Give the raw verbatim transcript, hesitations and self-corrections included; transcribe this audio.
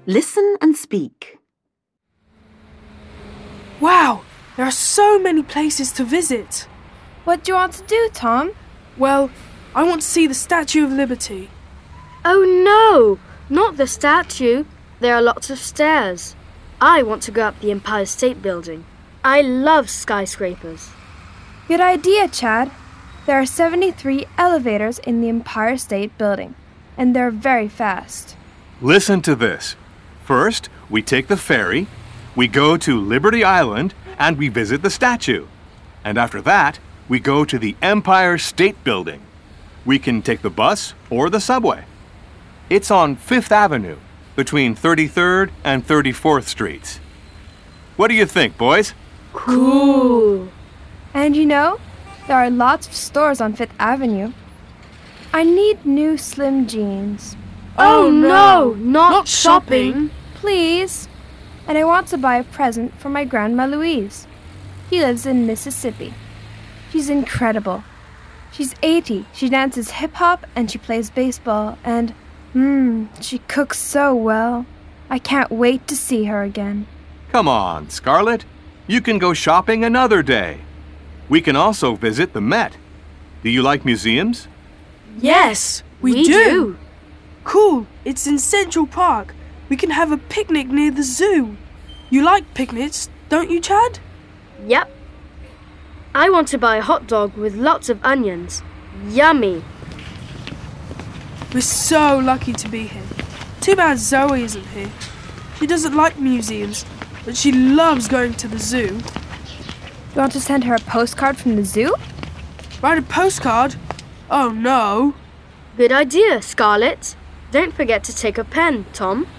Listen and speak. Wow, there are so many places to visit. What do you want to do, Tom? Well, I want to see the Statue of Liberty. Oh no, not the statue. There are lots of stairs. I want to go up the Empire State Building. I love skyscrapers. Good idea, Chad. There are seventy-three elevators in the Empire State Building, and they're very fast. Listen to this. First, we take the ferry, we go to Liberty Island, and we visit the statue. And after that, we go to the Empire State Building. We can take the bus or the subway. It's on Fifth Avenue, between thirty-third and thirty-fourth Streets. What do you think, boys? Cool. And you know, there are lots of stores on Fifth Avenue. I need new slim jeans. Oh no, not, not shopping. shopping. Please. And I want to buy a present for my Grandma Louise. She lives in Mississippi. She's incredible. She's eighty. She dances hip-hop and she plays baseball. And, mmm, she cooks so well. I can't wait to see her again. Come on, Scarlett. You can go shopping another day. We can also visit the Met. Do you like museums? Yes, we, We do. do. Cool, it's in Central Park. We can have a picnic near the zoo. You like picnics, don't you, Chad? Yep. I want to buy a hot dog with lots of onions. Yummy. We're so lucky to be here. Too bad Zoe isn't here. She doesn't like museums, but she loves going to the zoo. You want to send her a postcard from the zoo? Write a postcard? Oh no. Good idea, Scarlett. Don't forget to take a pen, Tom.